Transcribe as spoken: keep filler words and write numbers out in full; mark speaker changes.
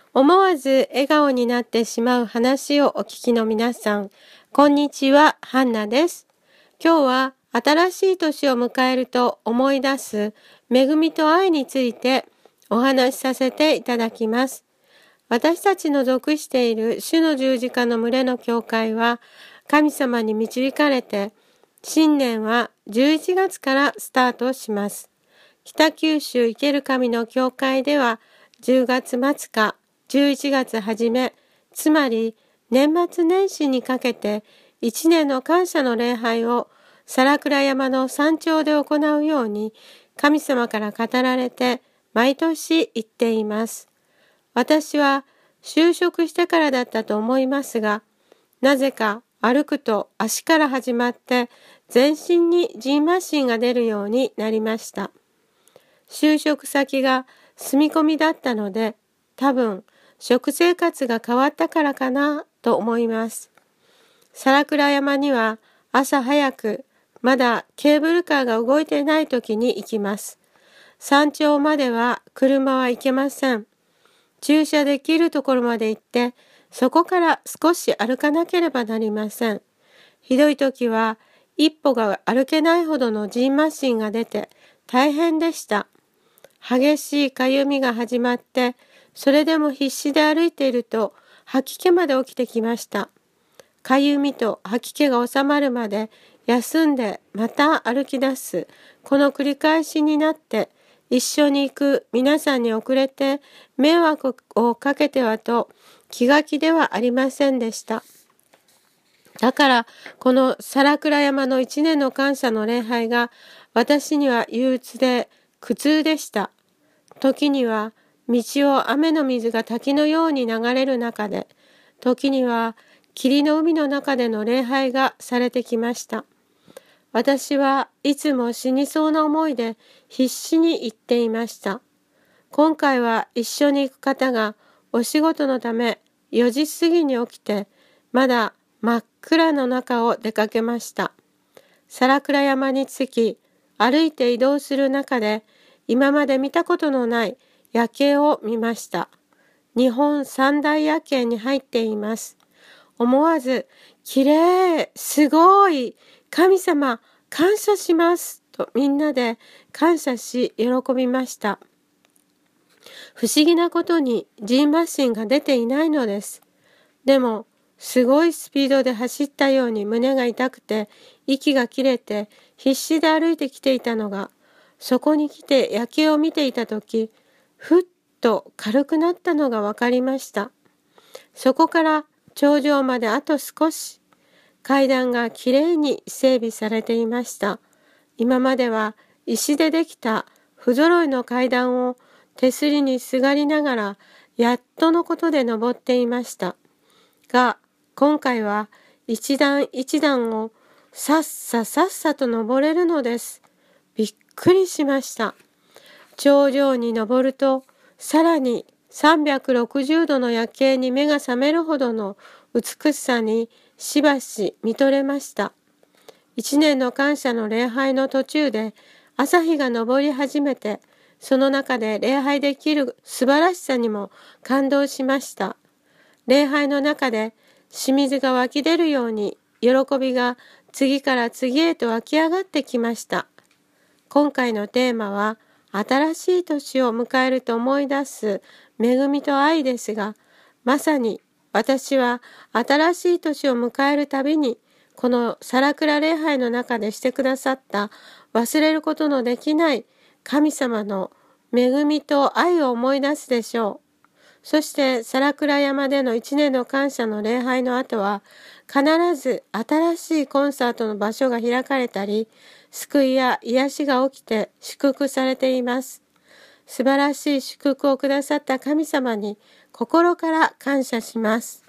Speaker 1: 思わず笑顔になってしまう話をお聞きの皆さん、こんにちは、ハンナです。今日は新しい年を迎えると思い出す恵みと愛についてお話しさせていただきます。私たちの属している主の十字架の群れの教会は、神様に導かれて、新年はじゅういちがつからスタートします。北九州生ける神の教会では、じゅうがつ末かじゅういちがつ初め、つまり年末年始にかけていちねんの感謝の礼拝を皿倉山の山頂で行うように神様から語られて毎年言っています。私は就職してからだったと思いますが、なぜか歩くと足から始まって全身にジンマシンが出るようになりました。就職先が住み込みだったので、多分食生活が変わったからかなと思います。皿倉山には朝早く、まだケーブルカーが動いていない時に行きます。山頂までは車は行けません。駐車できるところまで行って、そこから少し歩かなければなりません。ひどい時は一歩が歩けないほどのジンマシンが出て大変でした。激しいかゆみが始まって、それでも必死で歩いていると吐き気まで起きてきました。かゆみと吐き気が収まるまで休んでまた歩き出す。この繰り返しになって、一緒に行く皆さんに遅れて迷惑をかけてはと気が気ではありませんでした。だからこの皿倉山の一年の感謝の礼拝が私には憂鬱で苦痛でした。時には道を雨の水が滝のように流れる中で、時には霧の海の中での礼拝がされてきました。私はいつも死にそうな思いで必死に行っていました。今回は一緒に行く方がお仕事のためよじ過ぎに起きて、まだ真っ暗の中を出かけました。皿倉山に着き、歩いて移動する中で、今まで見たことのない夜景を見ました。日本三大夜景に入っています。思わず、きれい、すごい、神様、感謝しますとみんなで感謝し喜びました。不思議なことにジンマシンが出ていないのです。でも、すごいスピードで走ったように胸が痛くて、息が切れて必死で歩いてきていたのが、そこに来て夜景を見ていたとき、ふっと軽くなったのがわかりました。そこから頂上まであと少し、階段がきれいに整備されていました。今までは石でできた不揃いの階段を手すりにすがりながら、やっとのことで登っていました。が、今回は一段一段をさっささっさと登れるのです。びっくりしました。頂上に登ると、さらにさんびゃくろくじゅうどの夜景に目が覚めるほどの美しさにしばし見とれました。一年の感謝の礼拝の途中で朝日が昇り始めて、その中で礼拝できる素晴らしさにも感動しました。礼拝の中で清水が湧き出るように喜びが次から次へと湧き上がってきました。今回のテーマは新しい年を迎えると思い出す恵みと愛ですが、まさに私は新しい年を迎えるたびにこの皿倉礼拝の中でしてくださった忘れることのできない神様の恵みと愛を思い出すでしょう。そして皿倉山での一年の感謝の礼拝の後は必ず新しいコンサートの場所が開かれたり、救いや癒しが起きて祝福されています。素晴らしい祝福をくださった神様に心から感謝します。